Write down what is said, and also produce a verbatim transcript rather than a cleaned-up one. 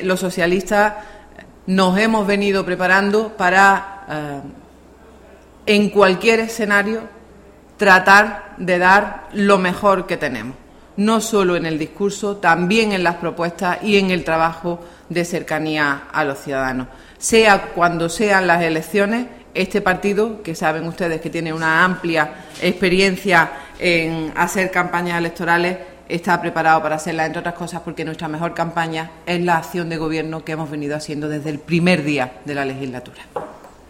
los socialistas nos hemos venido preparando para, eh, en cualquier escenario, tratar de dar lo mejor que tenemos, no solo en el discurso, también en las propuestas y en el trabajo de cercanía a los ciudadanos. Sea cuando sean las elecciones, este partido, que saben ustedes que tiene una amplia experiencia en hacer campañas electorales, está preparado para hacerla, entre otras cosas, porque nuestra mejor campaña es la acción de gobierno que hemos venido haciendo desde el primer día de la legislatura.